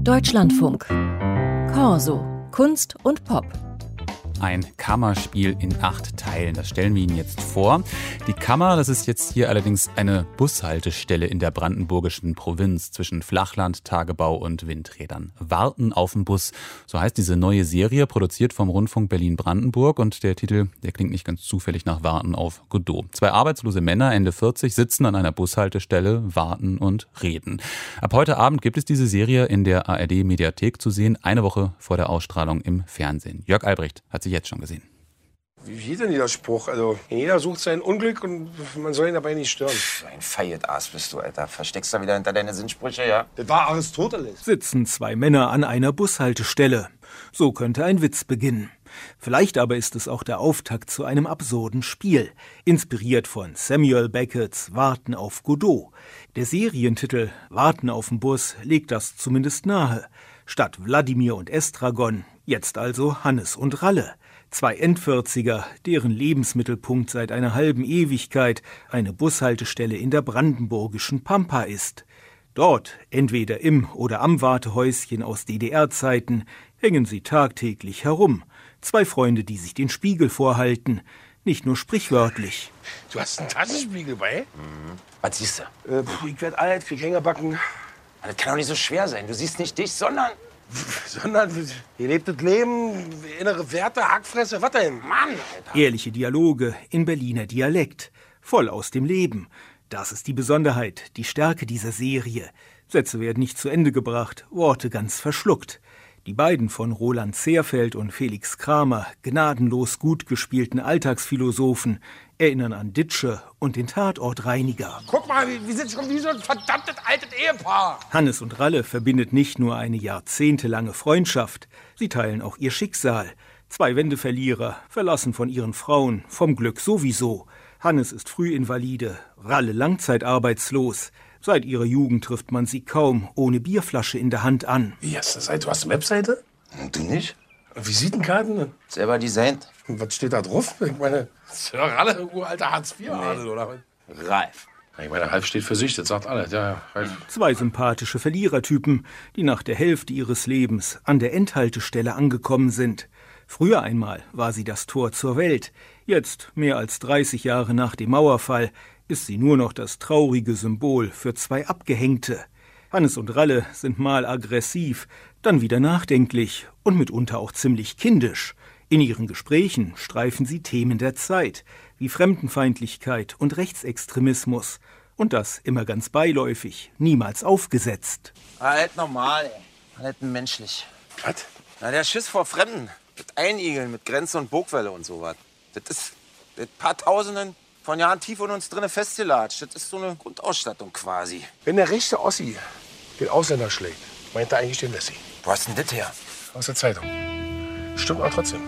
Deutschlandfunk. Corso. Kunst und Pop. Ein Kammerspiel in 8 Teilen. Das stellen wir Ihnen jetzt vor. Die Kammer, das ist jetzt hier allerdings eine Bushaltestelle in der brandenburgischen Provinz zwischen Flachland, Tagebau und Windrädern. Warten auf den Bus, so heißt diese neue Serie, produziert vom Rundfunk Berlin-Brandenburg. Und der Titel, der klingt nicht ganz zufällig nach Warten auf Godot. 2 arbeitslose Männer, Ende 40, sitzen an einer Bushaltestelle, warten und reden. Ab heute Abend gibt es diese Serie in der ARD-Mediathek zu sehen, eine Woche vor der Ausstrahlung im Fernsehen. Jörg Albrecht hat sie jetzt schon gesehen. Wie geht denn dieser Spruch? Also, jeder sucht sein Unglück und man soll ihn dabei nicht stören. Ein Feiert-Ass bist du, Alter. Versteckst du wieder hinter deine Sinnsprüche, ja? Das war Aristoteles. Sitzen 2 Männer an einer Bushaltestelle. So könnte ein Witz beginnen. Vielleicht aber ist es auch der Auftakt zu einem absurden Spiel, inspiriert von Samuel Becketts Warten auf Godot. Der Serientitel Warten auf den Bus legt das zumindest nahe. Statt Wladimir und Estragon, jetzt also Hannes und Ralle. 2 Endvierziger, deren Lebensmittelpunkt seit einer halben Ewigkeit eine Bushaltestelle in der brandenburgischen Pampa ist. Dort, entweder im oder am Wartehäuschen aus DDR-Zeiten, hängen sie tagtäglich herum. 2 Freunde, die sich den Spiegel vorhalten, nicht nur sprichwörtlich. Du hast einen Tassenspiegel bei? Was siehst du? Ich werd alt, krieg Hängerbacken. Das kann doch nicht so schwer sein. Du siehst nicht dich, sondern gelebtes Leben, innere Werte, Hackfresse, was denn? Mann, Alter. Ehrliche Dialoge in Berliner Dialekt, voll aus dem Leben. Das ist die Besonderheit, die Stärke dieser Serie. Sätze werden nicht zu Ende gebracht, Worte ganz verschluckt. Die beiden von Roland Zehrfeld und Felix Kramer, gnadenlos gut gespielten Alltagsphilosophen, erinnern an Ditsche und den Tatortreiniger. Guck mal, wir sind schon wie so ein verdammtes altes Ehepaar. Hannes und Ralle verbindet nicht nur eine jahrzehntelange Freundschaft, sie teilen auch ihr Schicksal. 2 Wendeverlierer, verlassen von ihren Frauen, vom Glück sowieso. Hannes ist Frühinvalide, Ralle langzeitarbeitslos. Seit ihrer Jugend trifft man sie kaum ohne Bierflasche in der Hand an. Wie hast du das? Du hast eine Webseite? Du nicht? Visitenkarten? Selber designt. Und was steht da drauf? Ich meine, Sir Ralle, uralter Hartz-IV-Adel, oder was? Ralf. Ich meine, Ralf steht für sich, das sagt alles. Ja, Ralf. 2 sympathische Verlierertypen, die nach der Hälfte ihres Lebens an der Endhaltestelle angekommen sind. Früher einmal war sie das Tor zur Welt. Jetzt, mehr als 30 Jahre nach dem Mauerfall, ist sie nur noch das traurige Symbol für 2 Abgehängte. Hannes und Ralle sind mal aggressiv, dann wieder nachdenklich und mitunter auch ziemlich kindisch. In ihren Gesprächen streifen sie Themen der Zeit, wie Fremdenfeindlichkeit und Rechtsextremismus. Und das immer ganz beiläufig, niemals aufgesetzt. Halt normal, ey. Halt menschlich. Was? Na, der Schiss vor Fremden. Das Einigeln mit Grenze und Burgwelle und sowas. Das ist mit paar Tausenden von Jahren tief in uns drinne festgelatscht. Das ist so eine Grundausstattung quasi. Wenn der rechte Ossi den Ausländer schlägt, meint er eigentlich den Wessi. Wo hast denn das her? Aus der Zeitung. Stimmt auch trotzdem.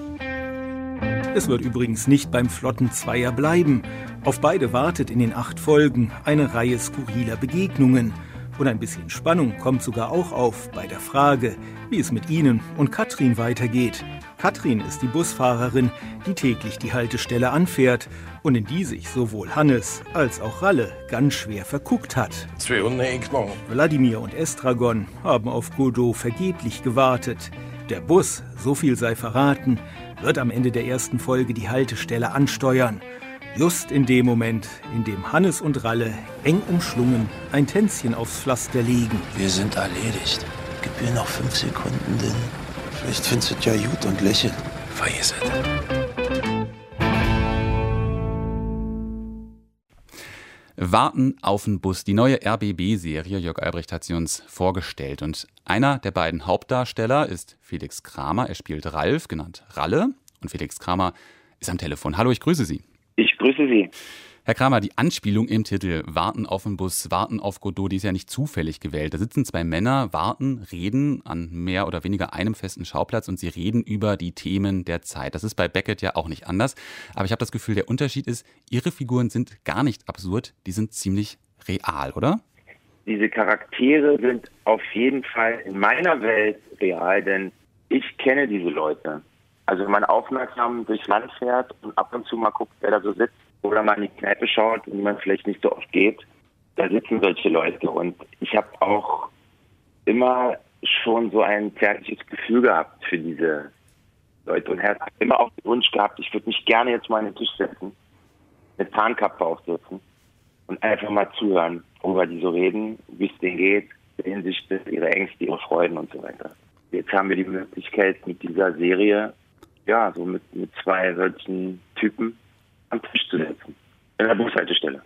Es wird übrigens nicht beim flotten Zweier bleiben. Auf beide wartet in den 8 Folgen eine Reihe skurriler Begegnungen. Und ein bisschen Spannung kommt sogar auch auf bei der Frage, wie es mit Ihnen und Katrin weitergeht. Katrin ist die Busfahrerin, die täglich die Haltestelle anfährt und in die sich sowohl Hannes als auch Ralle ganz schwer verguckt hat. 2 Hunde, ein Knochen. Wladimir und Estragon haben auf Godot vergeblich gewartet. Der Bus, so viel sei verraten, wird am Ende der ersten Folge die Haltestelle ansteuern. Just in dem Moment, in dem Hannes und Ralle eng umschlungen ein Tänzchen aufs Pflaster legen. Wir sind erledigt. Gib mir noch 5 Sekunden, denn vielleicht findest du es ja gut und lächeln. Vergiss es. Warten auf den Bus, die neue RBB-Serie, Jörg Albrecht hat sie uns vorgestellt. Und einer der beiden Hauptdarsteller ist Felix Kramer. Er spielt Ralf, genannt Ralle. Und Felix Kramer ist am Telefon. Hallo, ich grüße Sie. Ich grüße Sie. Herr Kramer, die Anspielung im Titel Warten auf den Bus, Warten auf Godot, die ist ja nicht zufällig gewählt. Da sitzen 2 Männer, warten, reden an mehr oder weniger einem festen Schauplatz und sie reden über die Themen der Zeit. Das ist bei Beckett ja auch nicht anders. Aber ich habe das Gefühl, der Unterschied ist, Ihre Figuren sind gar nicht absurd, die sind ziemlich real, oder? Diese Charaktere sind auf jeden Fall in meiner Welt real, denn ich kenne diese Leute. Also wenn man aufmerksam durchs Land fährt und ab und zu mal guckt, wer da so sitzt, oder mal in die Kneipe schaut, in die man vielleicht nicht so oft geht, da sitzen solche Leute. Und ich habe auch immer schon so ein zärtliches Gefühl gehabt für diese Leute. Und er hat immer auch den Wunsch gehabt, ich würde mich gerne jetzt mal an den Tisch setzen, eine Tarnkappe aufsetzen und einfach mal zuhören, worüber die so reden, wie es denen geht, hinsichtlich ihre Ängste, ihre Freuden und so weiter. Jetzt haben wir die Möglichkeit mit dieser Serie, ja, so mit 2 solchen Typen am Tisch zu setzen. In der Bushaltestelle.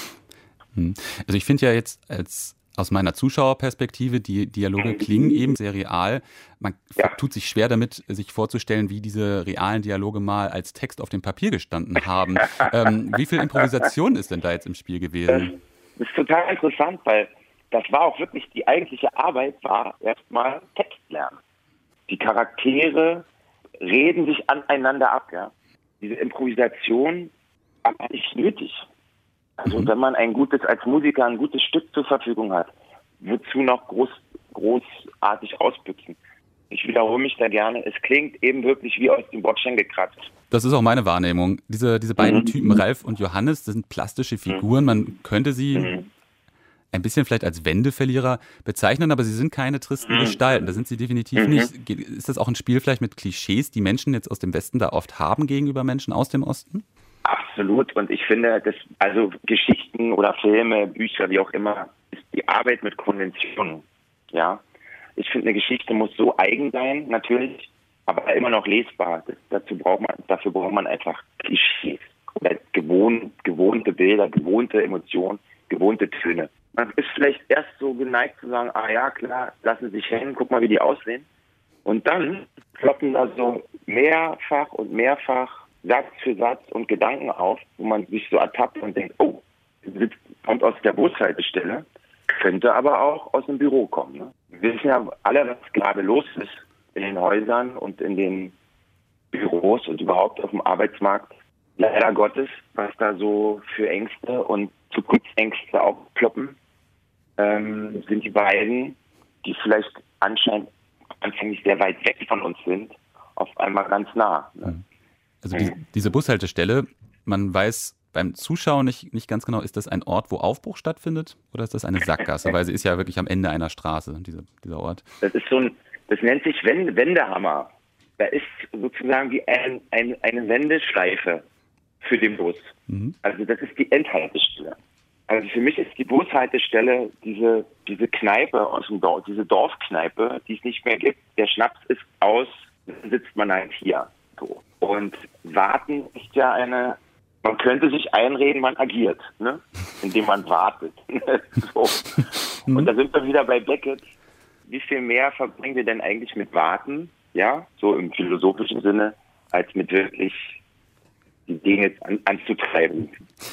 Also ich finde ja jetzt aus meiner Zuschauerperspektive, die Dialoge klingen eben sehr real. Man tut sich schwer damit, sich vorzustellen, wie diese realen Dialoge mal als Text auf dem Papier gestanden haben. Wie viel Improvisation ist denn da jetzt im Spiel gewesen? Das ist total interessant, weil das war auch wirklich die eigentliche Arbeit, war erstmal Text lernen. Die Charaktere reden sich aneinander ab. Ja? Diese Improvisation war nicht nötig. Also wenn man als Musiker ein gutes Stück zur Verfügung hat, wozu noch großartig ausbüchsen. Ich wiederhole mich da gerne. Es klingt eben wirklich wie aus dem Bordstein gekratzt. Das ist auch meine Wahrnehmung. Diese beiden Typen, Ralf und Johannes, das sind plastische Figuren. Man könnte sie ein bisschen vielleicht als Wendeverlierer bezeichnen, aber sie sind keine tristen Gestalten. Da sind sie definitiv nicht. Ist das auch ein Spiel vielleicht mit Klischees, die Menschen jetzt aus dem Westen da oft haben gegenüber Menschen aus dem Osten? Absolut. Und ich finde, also Geschichten oder Filme, Bücher, wie auch immer, ist die Arbeit mit Konventionen. Ja. Ich finde, eine Geschichte muss so eigen sein, natürlich, aber immer noch lesbar. Dafür braucht man einfach Klischees oder gewohnte Bilder, gewohnte Emotionen, gewohnte Töne. Man ist vielleicht erst so geneigt zu sagen, ja klar, lassen Sie sich hängen, guck mal, wie die aussehen. Und dann ploppen da so mehrfach und mehrfach Satz für Satz und Gedanken auf, wo man sich so ertappt und denkt, kommt aus der Bushaltestelle, könnte aber auch aus dem Büro kommen. Ne? Wir wissen ja alle, was gerade los ist in den Häusern und in den Büros und überhaupt auf dem Arbeitsmarkt. Leider Gottes, was da so für Ängste und Zukunftsängste aufploppen, sind die beiden, die vielleicht anfänglich sehr weit weg von uns sind, auf einmal ganz nah. Ne? Also diese Bushaltestelle, man weiß beim Zuschauen nicht ganz genau, ist das ein Ort, wo Aufbruch stattfindet oder ist das eine Sackgasse? Weil sie ist ja wirklich am Ende einer Straße, dieser Ort. Das nennt sich Wendehammer. Da ist sozusagen wie eine Wendeschleife für den Bus. Also das ist die Endhaltestelle. Also für mich ist die Bushaltestelle diese Kneipe aus dem Dorf, diese Dorfkneipe, die es nicht mehr gibt. Der Schnaps ist aus, dann sitzt man halt hier. So. Und warten ist ja man könnte sich einreden, man agiert, ne? Indem man wartet. So. Und da sind wir wieder bei Beckett. Wie viel mehr verbringen wir denn eigentlich mit Warten, ja, so im philosophischen Sinne, als mit wirklich die Dinge anzutreiben?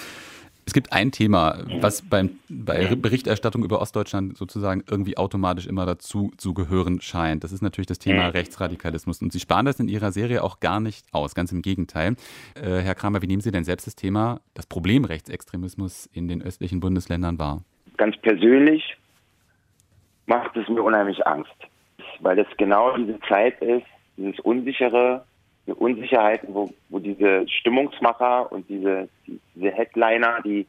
Es gibt ein Thema, was bei Berichterstattung über Ostdeutschland sozusagen irgendwie automatisch immer dazu zu gehören scheint. Das ist natürlich das Thema Rechtsradikalismus. Und Sie sparen das in Ihrer Serie auch gar nicht aus, ganz im Gegenteil. Herr Kramer, wie nehmen Sie denn selbst das Problem Rechtsextremismus in den östlichen Bundesländern wahr? Ganz persönlich macht es mir unheimlich Angst, weil das genau diese Zeit ist, dieses die Unsicherheiten, wo diese Stimmungsmacher und diese Headliner, die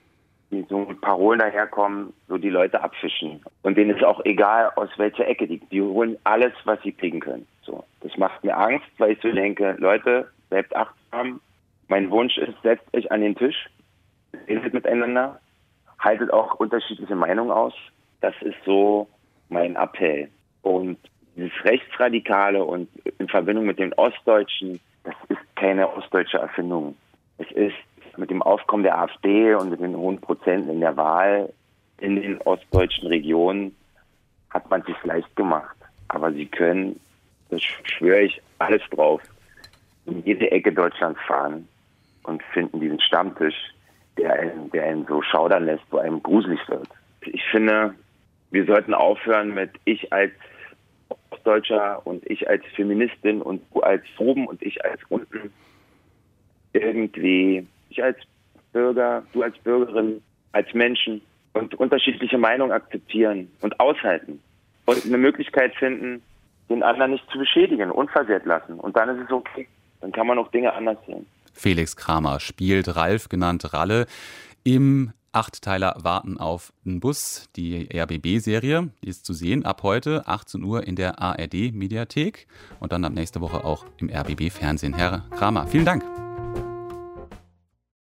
so mit Parolen daherkommen, so die Leute abfischen. Und denen ist auch egal, aus welcher Ecke die holen alles, was sie kriegen können. So, das macht mir Angst, weil ich so denke, Leute, bleibt achtsam. Mein Wunsch ist, setzt euch an den Tisch, redet miteinander, haltet auch unterschiedliche Meinungen aus. Das ist so mein Appell. Und dieses Rechtsradikale und in Verbindung mit den Ostdeutschen, das ist keine ostdeutsche Erfindung. Es ist mit dem Aufkommen der AfD und mit den hohen Prozenten in der Wahl in den ostdeutschen Regionen hat man sich leicht gemacht. Aber sie können, das schwöre ich alles drauf, in jede Ecke Deutschlands fahren und finden diesen Stammtisch, der einen so schaudern lässt, wo einem gruselig wird. Ich finde, wir sollten aufhören mit ich als Ostdeutscher und ich als Feministin und du als oben und ich als unten. Irgendwie, ich als Bürger, du als Bürgerin, als Menschen und unterschiedliche Meinungen akzeptieren und aushalten. Und eine Möglichkeit finden, den anderen nicht zu beschädigen, unversehrt lassen. Und dann ist es okay. Dann kann man auch Dinge anders sehen. Felix Kramer spielt Ralf, genannt Ralle, im Achtteiler warten auf den Bus, die RBB-Serie. Die ist zu sehen ab heute 18 Uhr in der ARD-Mediathek und dann ab nächster Woche auch im RBB-Fernsehen. Herr Kramer, vielen Dank.